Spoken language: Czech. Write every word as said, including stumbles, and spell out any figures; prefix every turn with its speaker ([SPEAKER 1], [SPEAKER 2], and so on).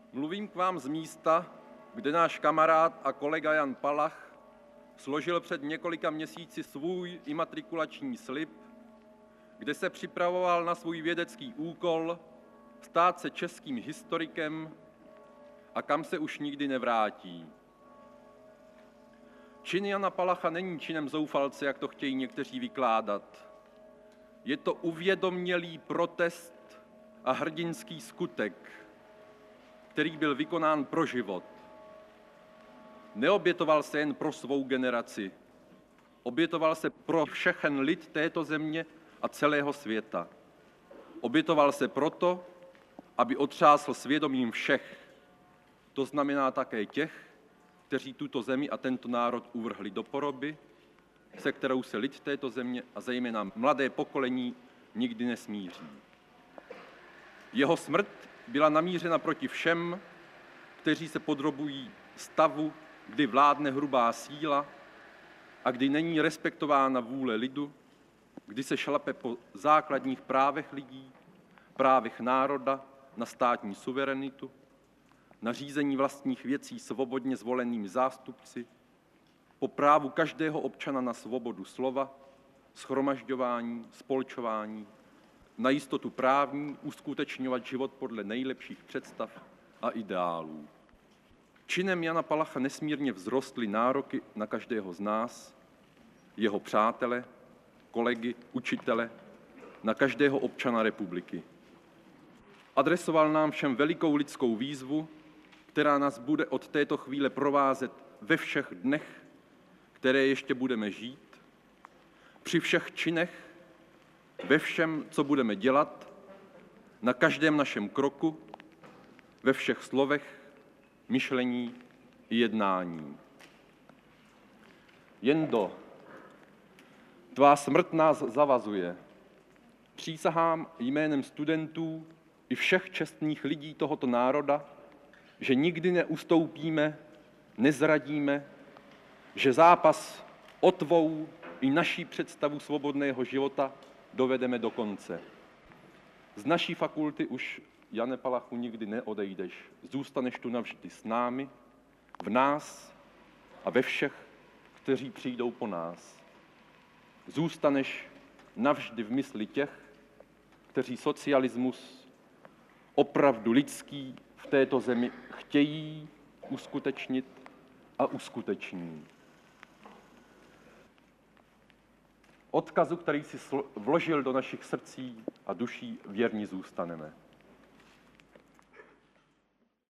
[SPEAKER 1] Mluvím k vám z místa, kde náš kamarád a kolega Jan Palach složil před několika měsíci svůj imatrikulační slib, kde se připravoval na svůj vědecký úkol stát se českým historikem a kam se už nikdy nevrátí. Čin Jana Palacha není činem zoufalce, jak to chtějí někteří vykládat. Je to uvědomělý protest a hrdinský skutek, který byl vykonán pro život. Neobětoval se jen pro svou generaci, obětoval se pro všechen lid této země a celého světa. Obětoval se proto, aby otřásl svědomím všech, to znamená také těch, kteří tuto zemi a tento národ uvrhli do poroby, se kterou se lid této země a zejména mladé pokolení nikdy nesmíří. Jeho smrt byla namířena proti všem, kteří se podrobují stavu, kdy vládne hrubá síla a kdy není respektována vůle lidu, kdy se šlape po základních právech lidí, právech národa na státní suverenitu, na řízení vlastních věcí svobodně zvolenými zástupci, po právu každého občana na svobodu slova, shromažďování, spolčování, na jistotu právní, uskutečňovat život podle nejlepších představ a ideálů. Činem Jana Palacha nesmírně vzrostly nároky na každého z nás, jeho přátele, kolegy, učitele, na každého občana republiky. Adresoval nám všem velikou lidskou výzvu, která nás bude od této chvíle provázet ve všech dnech, které ještě budeme žít, při všech činech, ve všem, co budeme dělat, na každém našem kroku, ve všech slovech, myšlení i jednání. Jendo, tvá smrt nás zavazuje. Přísahám jménem studentů i všech čestných lidí tohoto národa, že nikdy neustoupíme, nezradíme, že zápas o tvou i naší představu svobodného života dovedeme do konce. Z naší fakulty už, Jane Palachu, nikdy neodejdeš. Zůstaneš tu navždy s námi, v nás a ve všech, kteří přijdou po nás. Zůstaneš navždy v mysli těch, kteří socialismus opravdu lidský v této zemi chtějí uskutečnit a uskuteční. Odkazu, který si vložil do našich srdcí a duší, věrní zůstaneme.